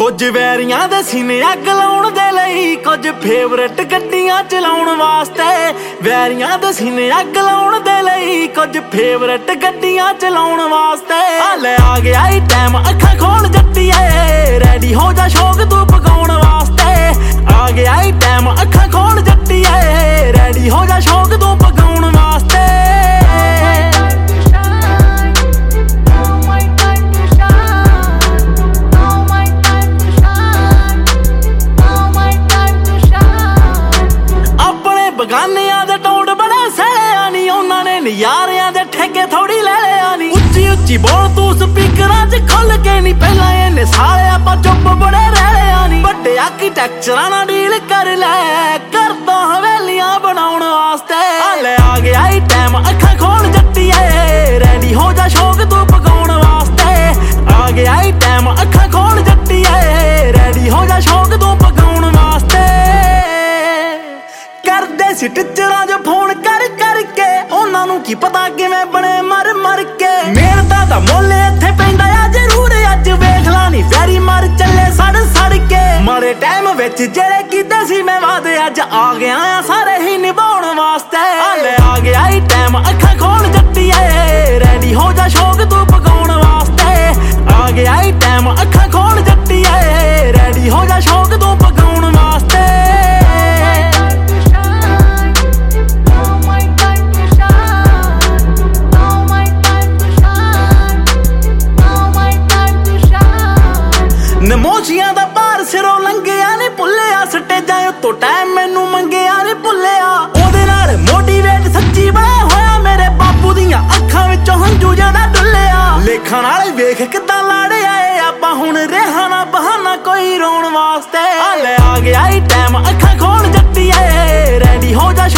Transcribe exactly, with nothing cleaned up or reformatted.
ਕੁਝ ਵੈਰੀਆਂ ਦੇ ਸੀਨੇ ਅੱਗ ਲਾਉਣ ਦੇ ਲਈ, ਕੁਝ ਫੇਵਰਟ ਗੱਡੀਆਂ ਚਲਾਉਣ ਵਾਸਤੇ। ਵੈਰੀਆਂ ਦੇ ਸੀਨੇ ਅੱਗ ਲਾਉਣ ਦੇ ਲਈ, ਕੁਝ ਫੇਵਰਟ ਗੱਡੀਆਂ ਚਲਾਉਣ ਵਾਸਤੇ। ਆ ਲੈ ਆ ਗਿਆ ਈ ਟਾਈਮ ਅੱਖਾਂ ਖੋਲ ਜੱਟੀਏ, ਰੈਡੀ ਹੋ ਜਾ ਸ਼ੌਕ ਤੂੰ ਪਕਾਉਣ ਵਾਸਤੇ। ਆ ਗਿਆ ਈ ਟਾਈਮ ਅੱਖਾਂ ਖੋਲ ਜੱਟੀਏ, ਰੈਡੀ ਹੋ ਜਾ ਸ਼ੌਕ ਤੂੰ ਪਕਾਉਣ ਵਾਸਤੇ। ਬਗਾਨਿਆਂ ਦੇ ਟੌਂਡ ਬੜੇ ਸਹਿਲਿਆ ਨੀ, ਉਹਨਾਂ ਨੇ ਨਜ਼ਾਰਿਆਂ ਦੇ ਠੇਕੇ ਥੋੜੀ ਲੈ ਲਿਆ ਨੀ। ਉੱਚੀ ਉੱਚੀ ਬੋਲ ਤੂੰ ਸਪੀਕਰਾਂ 'ਚ ਖੁੱਲ ਕੇ ਨੀ, ਪਹਿਲਾਂ ਇਹਨੇ ਸਾਲੇ ਆਪਾਂ ਚੁੱਪ ਬੜੇ ਰਹਿ ਲਿਆ ਨੀ। ਵੱਡੇ ਆਰਕੀਟੈਕਚਰਾਂ ਨਾਲ ਡੀਲ ਕਰ ਲੈ, ਕਰਦਾ ਹਵੇਲੀਆਂ ਬਣਾਉਣ ਵਾਸਤੇ। ਆ ਲੈ ਆ ਗਿਆ ਈ ਟਾਈਮ ਅੱਖਾਂ ਖੋਲ ਜੱਟੀਏ, ਰੈਡੀ ਹੋ ਜਾ ਸ਼ੌਕ ਤੂੰ ਪਕਾਉਣ ਵਾਸਤੇ। ਆ ਗਿਆ ਈ ਟਾਈਮ ਅੱਖਾਂ ਖੋਲ ਜੱਟੀਏ, ਰੈਡੀ ਹੋ ਜਾ ਸ਼ੌਕ ਤੂੰ ਪਕਾਉਣ ਵਾਸਤੇ। ਕਰਦੇ ਸੀ ਟੀਚਰਾਂ ਜੋ ਫੋਨ ਕਰ ਕਰਕੇ, ਉਹਨਾਂ ਨੂੰ ਕੀ ਪਤਾ ਕਿਵੇਂ ਬਣੇ ਮਰ ਮਰ ਕੇ। ਮਿਹਨਤਾਂ ਦਾ ਮੁੱਲ ਇੱਥੇ ਪੈਂਦਾ ਆ ਜ਼ਰੂਰ, ਅੱਜ ਵੇਖ ਲਾ ਨੀ ਵੈਰੀ ਮਰ ਚੱਲੇ ਸੜ ਸੜ ਕੇ। ਮਾੜੇ ਟਾਈਮ ਵਿੱਚ ਜਿਹੜੇ ਕੀਤੇ ਸੀ ਮੈਂ ਵਾਅਦੇ, ਅੱਜ ਆ ਗਿਆ ਆ ਸਾਰੇ ਹੀ ਨਿਭਾਉਣ ਵਾਸਤੇ। ਆ ਲੈ ਆ ਗਿਆ ਈ ਟਾਈਮ ਅੱਖਾਂ ਖੋਲ ਜੱਟੀਏ, ਰੈਡੀ ਹੋ ਜਾ ਸ਼ੌਕ ਤੂੰ ਪਕਾਉਣ ਵਾਸਤੇ। ਆ ਗਿਆ ਈ ਟਾਈਮ ਅੱਖਾਂ ਖੋਲ ਜੱਟੀਏ, ਰੈਡੀ ਹੋ ਜਾ ਸ਼ੌਕ ਤੂੰ ਪਕਾਉਣ ਵਾਸਤੇ। ਨਮੋਸ਼ੀਆਂ ਦਾ ਭਾਰ ਸਿਰੋਂ ਲੰਘਿਆ ਨੀ ਭੁੱਲਿਆ, ਸਟੇਜਾਂ ਉੱਤੋਂ ਟਾਈਮ ਮੈਨੂੰ ਮੰਗਿਆ ਨੀ ਭੁੱਲਿਆ। ਉਹਦੇ ਨਾਲ ਮੋਟੀਵੇਟ ਸੱਚੀ ਮੈਂ ਹੋਇਆ, ਮੇਰੇ ਬਾਪੂ ਦੀਆਂ ਅੱਖਾਂ ਵਿੱਚੋਂ ਹੰਝੂ ਜਿਆਦਾ ਡੁੱਲਿਆ। ਲੇਖਾਂ ਵਾਲੇ ਵੇਖ ਕਿੱਦਾਂ ਲਾੜੇ ਆਏ, ਆਪਾਂ ਹੁਣ ਰਿਹਾ ਨਾ ਬਹਾਨਾ ਕੋਈ ਰੋਣ ਵਾਸਤੇ। ਆ ਲੈ ਆ ਗਿਆ ਈ ਟਾਈਮ ਅੱਖਾਂ ਖੋਲ ਜੱਟੀਏ, ਰੈਡੀ ਹੋ ਜਾ